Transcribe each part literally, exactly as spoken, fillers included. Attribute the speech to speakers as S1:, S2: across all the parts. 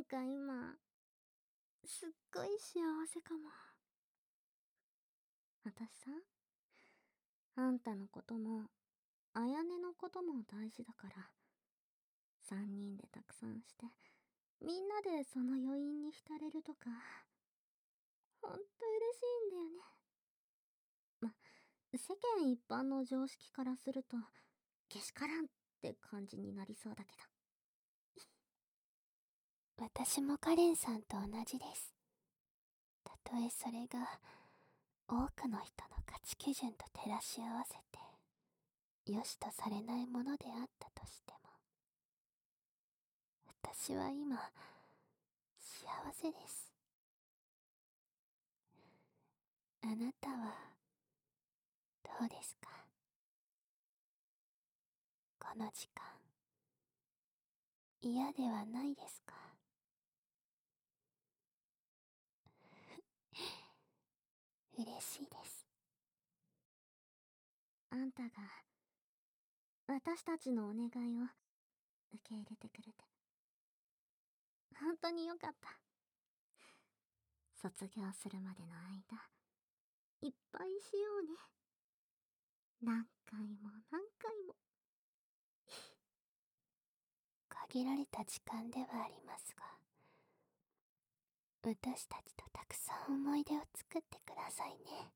S1: か今、すっごい幸せかも。私さ、あんたのことも、あやねのことも大事だから、三人でたくさんして、みんなでその余韻に浸れるとか、ほんと嬉しいんだよね。ま、世間一般の常識からすると、けしからんって感じになりそうだけど。
S2: 私もカレンさんと同じです。たとえそれが多くの人の価値基準と照らし合わせて良しとされないものであったとしても、私は今幸せです。あなたはどうですか？この時間嫌ではないですか？嬉しいです。
S1: あんたが、私たちのお願いを受け入れてくれて、本当によかった。卒業するまでの間、いっぱいしようね。何回も何回も。
S2: 限られた時間ではありますが、私たちとたくさん思い出を作ってくださいね。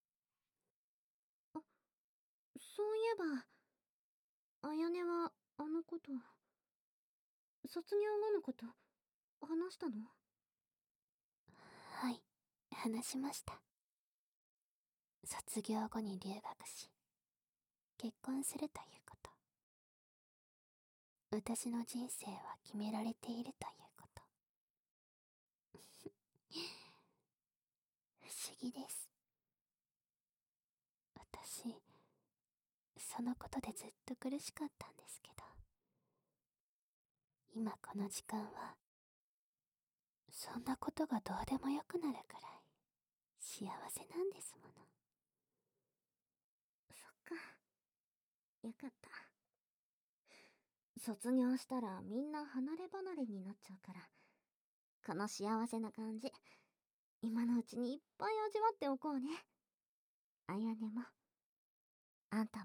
S1: そういえば、あやねはあのこと、卒業後のこと話したの？
S2: はい、話しました。卒業後に留学し、結婚するということ。私の人生は決められているということ。不思議です。私、そのことでずっと苦しかったんですけど、今この時間は、そんなことがどうでもよくなるくらい幸せなんですもの。
S1: そっか。よかった。卒業したらみんな離れ離れになっちゃうから、この幸せな感じ、今のうちにいっぱい味わっておこうね。あやねも、あんたも。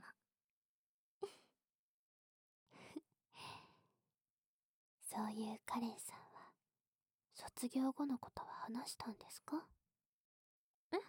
S2: そういうカレンさんは、卒業後のことは話したんですか？
S1: え？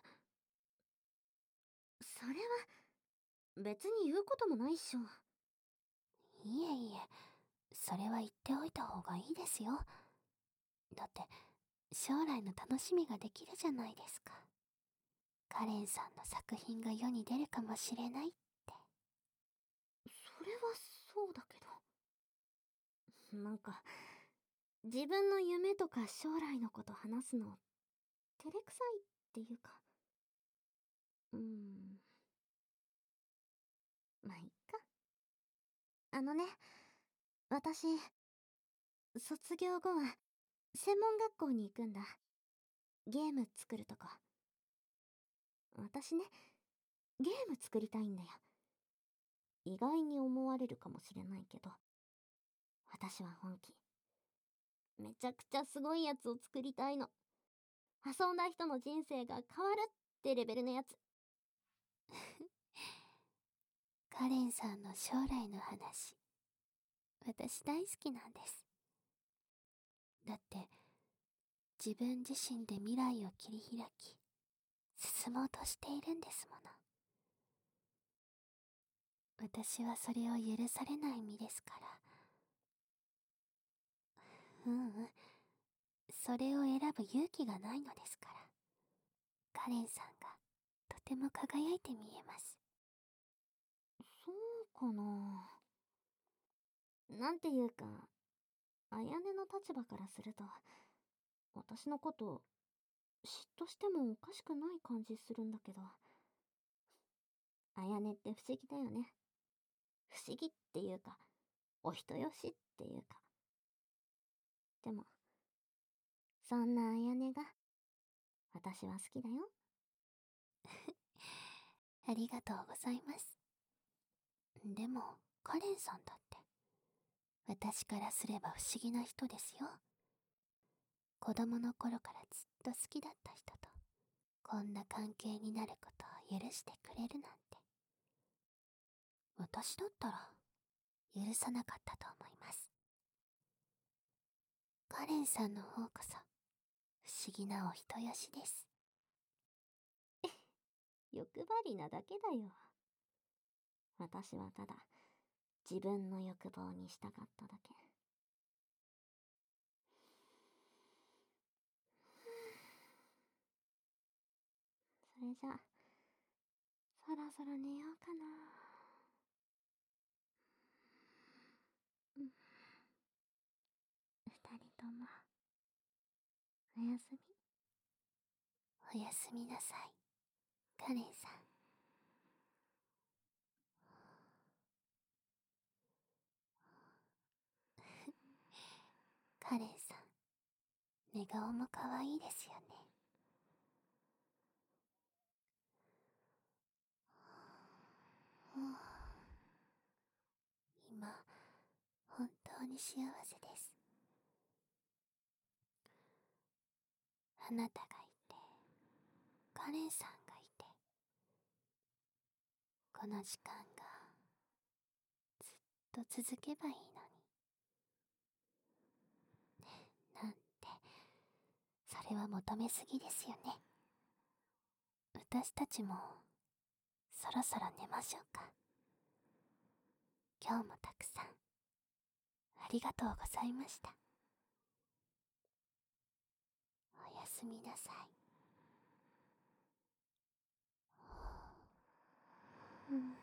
S1: それは、別に言うこともないっしょ。
S2: いえいえ、それは言っておいた方がいいですよ。だって、将来の楽しみができるじゃないですか。カレンさんの作品が世に出るかもしれないって。
S1: それはそうだけど。なんか、自分の夢とか将来のこと話すの、照れくさいっていうか。うーん。まあ、いっか。あのね、私、卒業後は、専門学校に行くんだ。ゲーム作るとこ。私ね、ゲーム作りたいんだよ。意外に思われるかもしれないけど、私は本気。めちゃくちゃすごいやつを作りたいの。遊んだ人の人生が変わるってレベルのやつ。
S2: カレンさんの将来の話、私大好きなんです。だって、自分自身で未来を切り開き、進もうとしているんですもの。私はそれを許されない身ですから。ううん、それを選ぶ勇気がないのですから。カレンさんがとても輝いて見えます。
S1: そうかな。なんていうか、あやねの立場からすると、私のこと嫉妬してもおかしくない感じするんだけど、あやねって不思議だよね。不思議っていうか、お人よしっていうか。でも、そんなあやねが、私は好きだよ。
S2: ありがとうございます。でも、カレンさんだって、私からすれば不思議な人ですよ。 子供の頃からずっと好きだった人とこんな関係になることを許してくれるなんて、私だったら許さなかったと思います。カレンさんの方こそ不思議なお人よしです。
S1: 欲張りなだけだよ。私はただ自分の欲望に従っただけ。それじゃあ、そろそろ寝ようかな。うん。二人とも、おやすみ。
S2: おやすみなさい、カレンさん。カレンさん、寝顔も可愛いですよね。今、本当に幸せです。あなたがいて、カレンさんがいて、この時間がずっと続けばいいのに。なんて、それは求めすぎですよね。私たちもそろそろ寝ましょうか。今日もたくさんありがとうございました。おやすみなさい。
S1: うん。